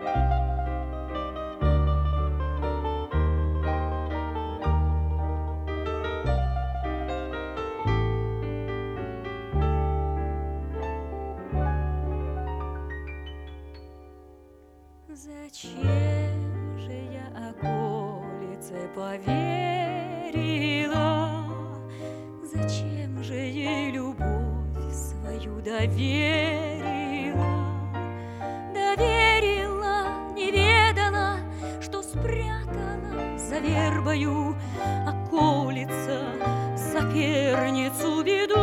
Зачем же я околице поверила? Зачем же ей любовь свою доверила? Доверила, не ведала, что спрятана за вербою околица, соперницу беду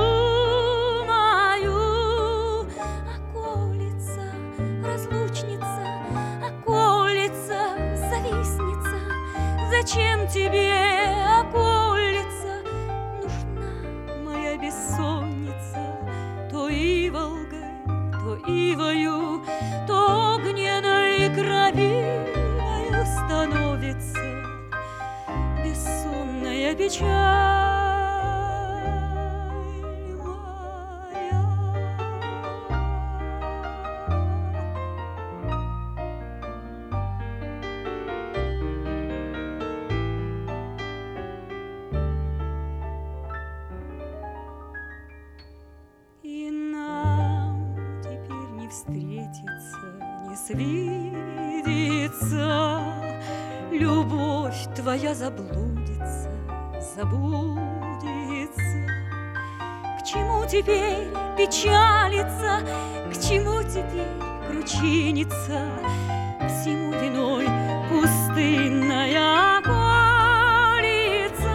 мою. Околица, разлучница, околица, завистница, зачем тебе, околица, нужна моя бессонница? То иволгой, то ивою, то огненной крапивою становится бессонная печаль моя. И нам теперь не встретиться, не свидеться. Любовь твоя заблудится, забудется. К чему теперь печалиться, к чему теперь кручиниться? Всему виной пустынная околица.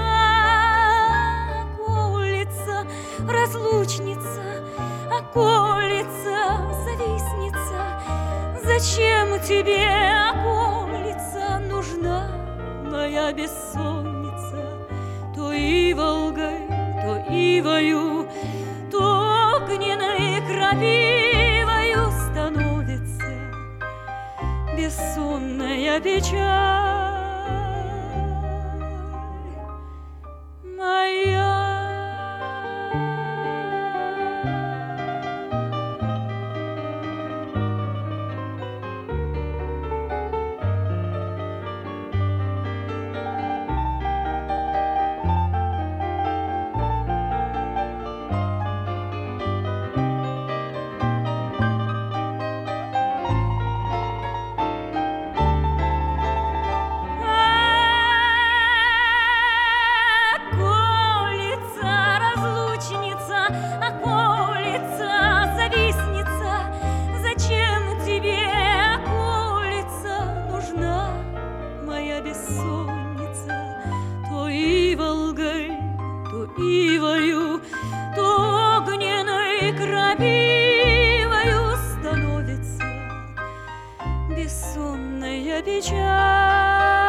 Околица, разлучница, околица, завистница, зачем тебе, околица, нужна моя бессонница? То иволгой, то ивою, то огненной крапивою становится бессонная печаль моя. Бессонница, то иволгой, то ивою, то огненной крапивою становится бессонная печаль.